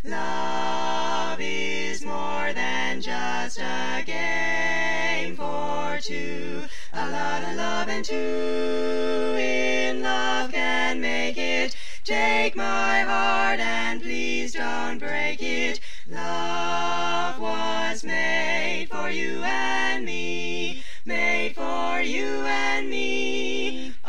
Love is more than just a game for two. A lot of love and two in love can make it. Take my heart and please don't break it. Love was made for you and me, made for you and me.